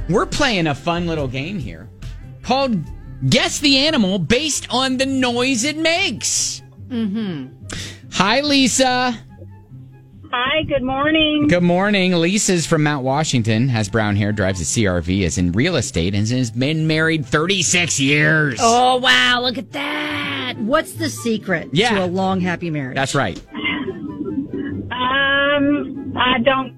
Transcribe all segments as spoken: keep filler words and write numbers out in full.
we're playing a fun little game here called Guess the Animal based on the noise it makes. Mm-hmm. Hi, Lisa. Hi, good morning. Good morning. Lisa's from Mount Washington, has brown hair, drives a C R V, is in real estate, and has been married thirty-six years. Oh, wow. Look at that. What's the secret Yeah. to a long, happy marriage? That's right. Um, I don't.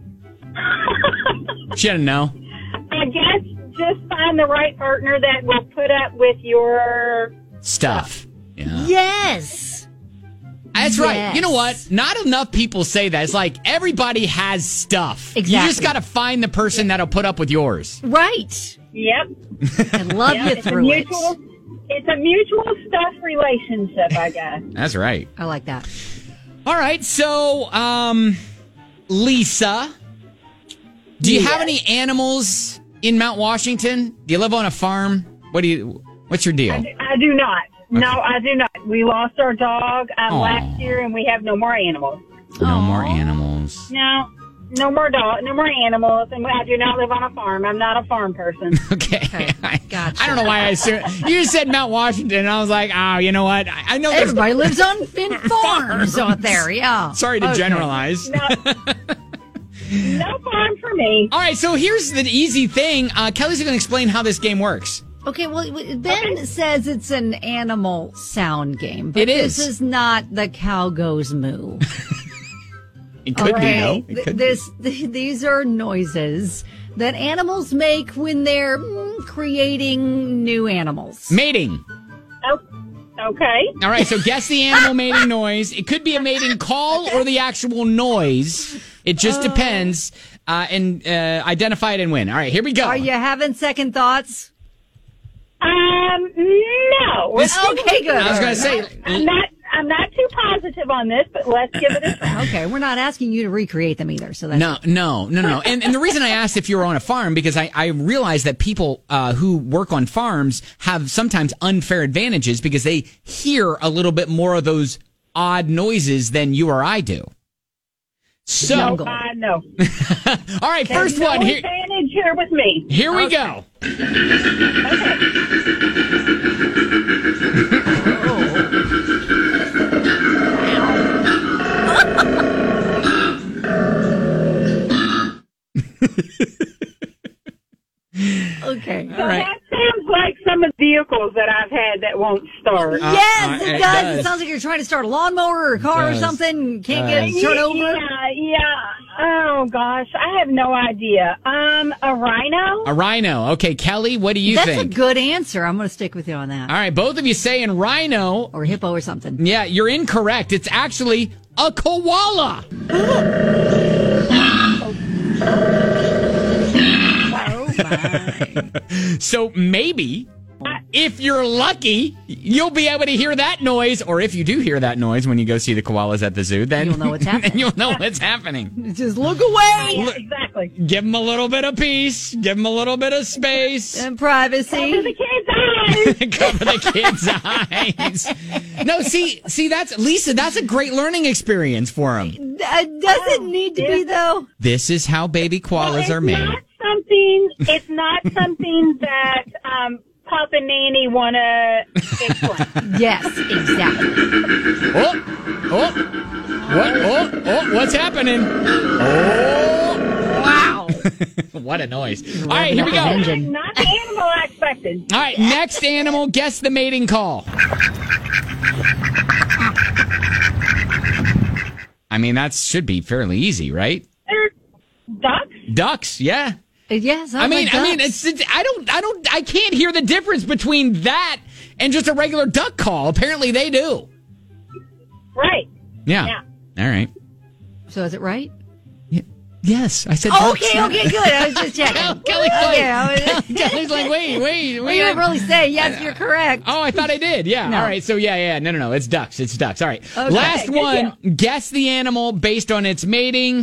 She doesn't know. I guess just find the right partner that will put up with your Stuff. Yeah. Yes. That's Yes. right. You know what? Not enough people say that. It's like everybody has stuff. Exactly. You just got to find the person that'll put up with yours. Right. Yep. I love Yep. you It's a through it. mutual. It's a mutual stuff relationship, I guess. That's right. I like that. All right. So, um, Lisa, do you Yes. have any animals in Mount Washington? Do you live on a farm? What do you? What's your deal? I do, I do not. No, I do not. We lost our dog um, Aw. last year, and we have no more animals. No Aw. more animals. No, no more dog, no more animals, and I do not live on a farm. I'm not a farm person. Okay. Okay, I, gotcha. I don't know why I assumed. You just said Mount Washington, and I was like, oh, you know what? I, I know there's. Everybody lives on in farms out there, yeah. Sorry to Okay. generalize. No, no farm for me. All right, so here's the easy thing. Uh, Kelly's going to explain how this game works. Okay, well, Ben Okay. says it's an animal sound game. But It is. This is not the cow goes moo. It could Okay, be, though. It could this th- these are noises that animals make when they're mm, creating new animals. be. Mating. Oh, okay. All right, so guess the animal mating noise. It could be a mating call or the actual noise. It just depends. Uh, and uh, identify it and win. All right, here we go. Are you having second thoughts? Um, no. This- Okay, good. I was going to say, I'm not. I'm not too positive on this, but let's give it a try. Okay, we're not asking you to recreate them either. So that's no, no, no, no, no. And, and the reason I asked if you were on a farm, because I, I realize that people uh, who work on farms have sometimes unfair advantages because they hear a little bit more of those odd noises than you or I do. So, Jungle. Uh, no. all right, first no one. Here, advantage here with me. here we go. Okay. So All right. that sounds like some of the vehicles that I've had that won't start. Uh, Yes, uh, it, it does. does. It sounds like you're trying to start a lawnmower or a car or does. something. Can't Does. get it turned over. Yeah, yeah. Oh gosh, I have no idea. Um, a rhino. A rhino. Okay, Kelly, what do you That's think? a good answer. I'm going to stick with you on that. All right, both of you saying rhino. Or hippo or something. Yeah, you're incorrect. It's actually a koala. Oh my! So maybe, if you're lucky, you'll be able to hear that noise. Or if you do hear that noise when you go see the koalas at the zoo, then You'll know what's happening. then you'll know what's happening. Just look away. Yeah, exactly. Give them a little bit of peace. Give them a little bit of space. And Cover privacy. the kids' eyes. Cover the kids' eyes. No, see, see, that's Lisa. That's a great learning experience for them. Uh, does it need to be though? This is how baby koalas it's are made. not something. It's not something that um, Pop and Nanny want to explain. Yes, exactly. Oh, oh, what? Oh, oh, what's happening? Oh, Wow. what a noise! All right, here we go. Engine. Not the animal I expected. All right, next animal. Guess the mating call. I mean, that should be fairly easy, right? They're ducks. Ducks, yeah. Yes, I mean, I mean, it's, it's I don't, I don't, I can't hear the difference between that and just a regular duck call. Apparently, they do. Right. Yeah. Yeah. All right. So is it right? Y- yes, I said. Oh, ducks. okay, okay, good. I was just checking. Kel- Kelly's like, Okay, I was- Kelly's like, wait, wait, Well, wait. you didn't really say yes. You're correct. Oh, I thought I did. Yeah. No. All right. So yeah, yeah. No, no, no. It's ducks. It's ducks. All right. Okay. Last Good one. Guess the animal based on its mating.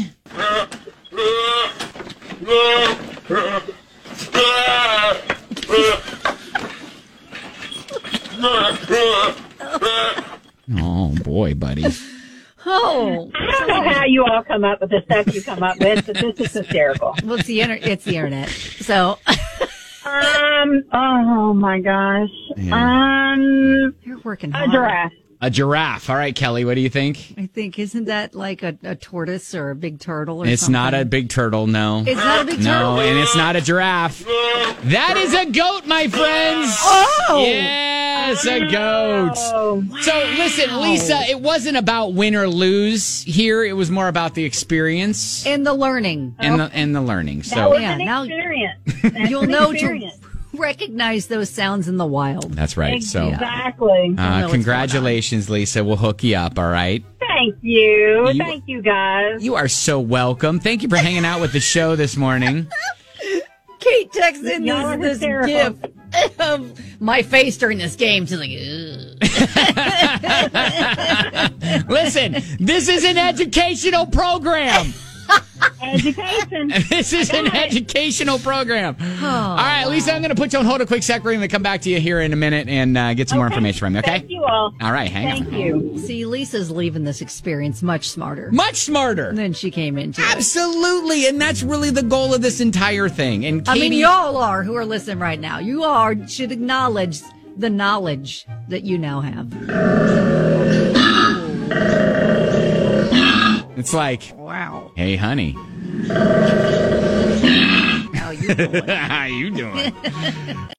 Oh boy, buddy. Oh, I don't know how you all come up with the stuff you come up with, but this is hysterical. well, it's the inter- it's the internet. So Um. Oh my gosh. Yeah. Um. You're working A hard. giraffe. A giraffe. All right, Kelly, what do you think? I think, isn't that like a, a tortoise or a big turtle or It's something? not a big turtle, no. It's not a big No, turtle? and it's not a giraffe. That is a goat, my friends. Oh! Yes, a goat. Oh. So listen, Lisa, it wasn't about win or lose here. It was more about the experience And the learning. and the and the learning. That So was Yeah, an now- experience. That's You'll an know to experience. recognize those sounds in the wild. that's right. So Exactly. know uh, what's congratulations, Lisa. We'll hook you up, all right? Thank you. You- Thank you, guys. You are so welcome. Thank you for hanging out with the show this morning. Kate texts in Y'all are this, this hysterical. gif of my face during this game. She's like, ugh. Listen, this is an educational program. Education. This is an educational program. All right, Lisa, I'm going to put you on hold a quick sec. We're going to come back to you here in a minute and uh, get some more Okay. information from you, okay? Thank you all. All right, hang Thank on. you. See, Lisa's leaving this experience much smarter Much smarter. than she came into it. Absolutely, and that's really the goal of this entire thing. And I Katie, mean, y'all are who are listening right now. You all should acknowledge the knowledge that you now have. it's like, Wow. hey, honey, How you doing? how you doing?